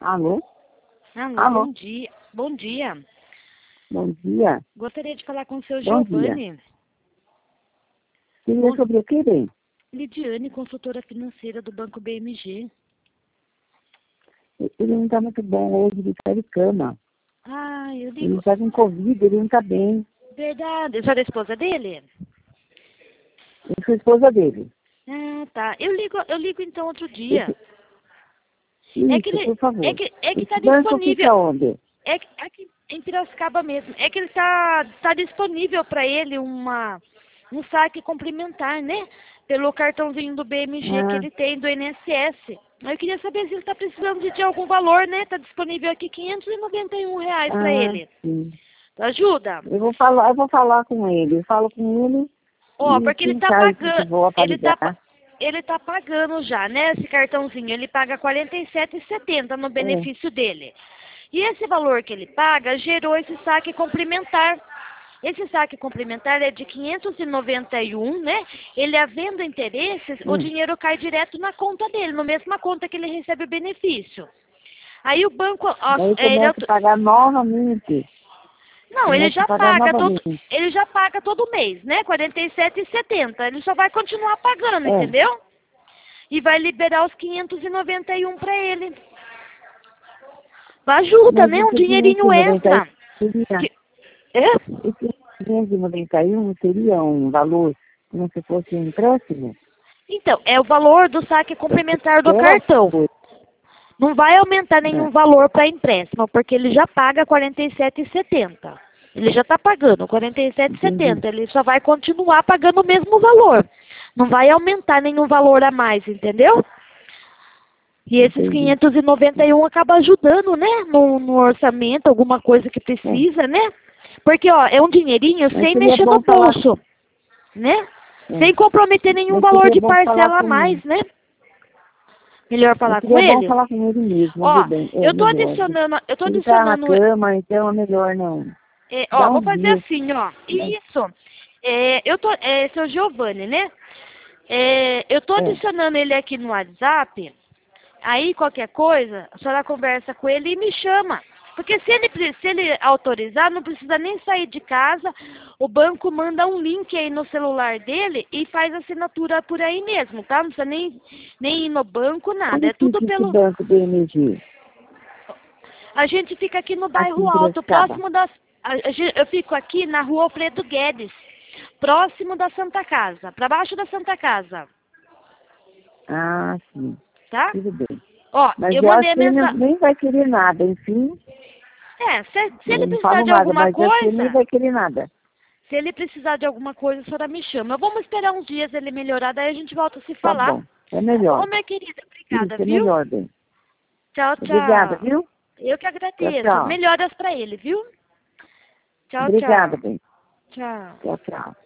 Alô? Alô, Alô? bom dia. Bom dia. Bom dia. Gostaria de falar com o seu Bom Giovanni. Queria Bom- sobre o que, bem? Lidiane, consultora financeira do Banco BMG. Ele não está muito bom hoje, ele está de cama. Ah, eu Ele ligo. está com Covid, ele não está bem. Verdade. A senhora é a esposa dele? Eu sou a esposa dele. Ah, tá. Eu ligo então outro dia. Isso, por favor. É que tá Esse banco disponível. fica onde? É aqui em Piracicaba mesmo. É que ele tá disponível para ele um saque complementar, né? Pelo cartãozinho do BMG que Ah, ele tem do INSS. Eu queria saber se ele está precisando de algum valor, né? Tá disponível aqui R$ 591 para ele. sim. Ajuda? Eu vou falar com ele. Eu falo com ele Ó, e porque ele quem tá sabe se pagando, volta a ligar. ele tá pagando já, né? Esse cartãozinho, ele paga R$ 47,70 no É. benefício dele. E esse valor que ele paga gerou esse saque complementar. Esse saque complementar é de 591, né? Ele havendo interesses, o dinheiro cai direto na conta dele, na mesma conta que ele recebe o benefício. Aí o banco, ó, Daí começa a pagar novamente. não, ele Começa a já pagar paga novamente. todo mês, né? R$ 47,70. Ele só vai continuar pagando, É. entendeu? E vai liberar os 591 para ele. Ajuda, Mas né? Um esse dinheirinho 591 extra. seria... Que- É? Esse 591 seria um valor como se fosse um empréstimo? Então, é o valor do saque complementar do Era cartão. coisa. Não vai aumentar nenhum É, valor para empréstimo, porque ele já paga R$ 47,70. Ele já está pagando R$ entendi. 47,70. Ele só vai continuar pagando o mesmo valor. Não vai aumentar nenhum valor a mais, entendeu? E esses Entendi. 591 acaba ajudando, né? No orçamento, alguma coisa que É. precisa, né? Porque, ó, é um dinheirinho Mas sem seria mexer no bom falar. bolso, né? É. Sem comprometer nenhum Mas valor seria de bom falar parcela a com. mais, né? Melhor Mas falar com seria bom ele? falar com ele mesmo, viu Ó, bem? É eu tô melhor. Ele tá na adicionando, cama, então é melhor não. ó, Dá vou uns fazer dias. assim, ó. Né? Isso. Seu Giovanni, né? Eu tô É. adicionando ele aqui no WhatsApp. Aí, qualquer coisa, a senhora conversa com ele e me chama. Porque se ele autorizar, não precisa nem sair de casa. O banco manda um link aí no celular dele e faz assinatura por aí mesmo, tá? Não precisa nem ir no banco, nada. Onde É tudo fica esse pelo... banco do MG? A gente fica aqui no Aqui bairro em Alto, Piracicaba. próximo das... Eu fico aqui na rua Alfredo Guedes, próximo da Santa Casa, para baixo da Santa Casa, Ah, sim. tá? Tudo bem. Ó, Mas eu eu mandei acho a que ele mensagem... nem vai querer nada, enfim. Se ele Eu não precisar falo de nada, alguma mas eu acho que ele nem coisa... vai querer nada. Se ele precisar de alguma coisa, a senhora me chama. Vamos esperar uns dias ele melhorar, daí a gente volta a se Tá falar. bom. É Tá bom, melhor. minha querida? Obrigada, Isso, é viu? melhor, bem. Tchau, Obrigada, tchau. viu? Eu que Tchau, agradeço. tchau. Melhoras pra ele, viu? Tchau, Obrigada, tchau. bem. Tchau. Tchau, tchau.